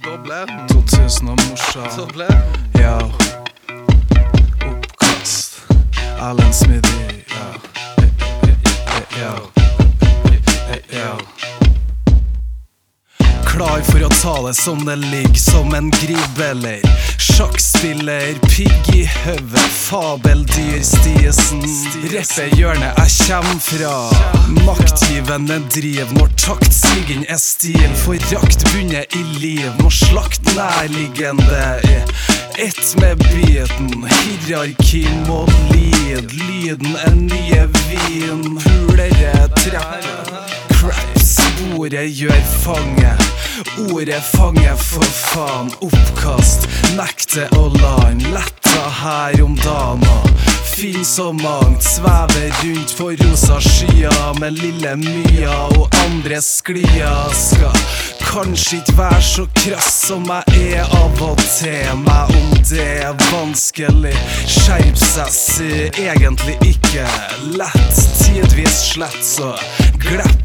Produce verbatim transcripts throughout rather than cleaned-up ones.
Doble to tusen og morsa. Doble Ja. Oppkast Alan Smithy. Ja. Ja. Ja. Klar for å ta det som det ligger, som en gribbeller. Sjakkspiller, pigg i høve, fabeldyr stiesen. Reppehjørnet jeg kjem fra. Maktgivende driv når taktstiging er stil. Forakt bunnet i liv, må slakt nærliggende. Ett med biten, hierarki må lid. Lyden er nye vin, pulere trepp. Craps, ordet gjør fange. Ordet fange for faen. Oppkast, nekte å land. Letta her om dagen og finn så mangt. Svever rundt på rosa skyer med lille Mya og andre sklier. Skal kanskje ikke være så krass som jeg er av og til. Meg om det er vanskelig. Skjerp seg, si egentlig ikke lett. Tidvis slett, så glepp.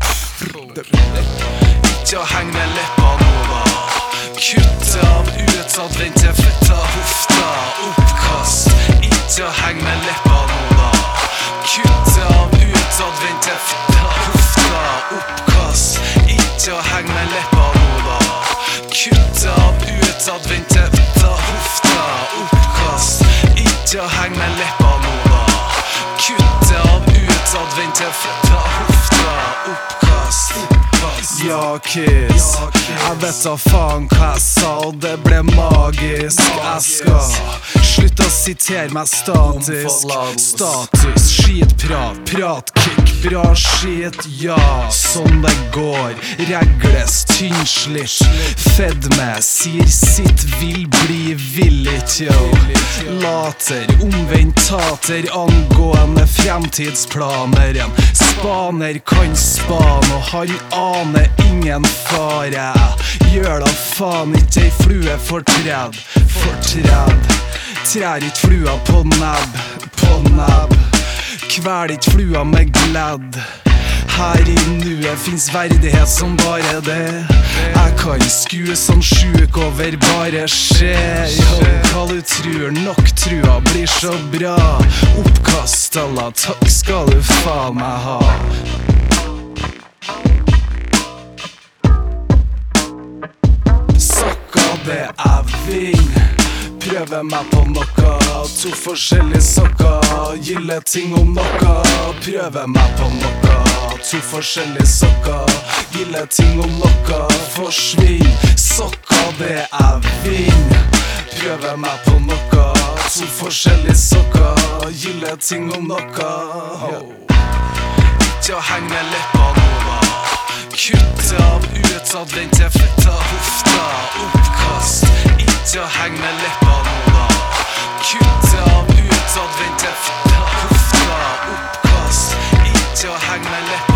Ikke heng med leppa nå da. Kutt av utadvendte fetta hofta. Oppkast, ikke heng med leppa nå da. Kutt av utadvendte fetta hofta. Oppkast, ikke heng med leppa nå da. Kutt av utadvendte fetta hofta. Oppkast, ikke heng med leppa nå da. Kutt av utadvendte fetta hofta. Oppkast. Ja, kiss, jeg vet da faen hva jeg sa, og det ble magisk. Jeg skal slutte å sitere meg statisk. Status, skitprat, pratkick, bra skit, ja. Sånn det går, regles, tynnslitt. Fedme, sier sitt, vil bli villig, yo. Later, omvendt tater, angående fremtidsplaner. En spaner kan spane, og han aner ingen fare. Gjør da faen ikke ei flue fortred. Fortred. Trær ikke flua på nebb. På nebb. Kvel ikke flua med gledd. Her i nuet finnes verdighet som bare det. Jeg kan skue som sjuk over bare skje. Jo, hva du tror, nok trua blir så bra. Oppkast alla, takk skal du faen meg ha. Det jeg vil. Prøver meg på noe. To forskjellige sokker. Gilde ting om noe. Prøver meg på noe. To forskjellige sokker. Gilde ting om noe. Forsvinn. Sokker det jeg vil. Prøver meg på noe. To forskjellige sokker. Gilde ting om noe. Ikke heng med leppa nå da. Kutt av utadvendte fetta hofta. Oppkast, ikke heng med leppa nå da. Kutt av utadvendte fetta hofta. Oppkast, ikke heng med leppa.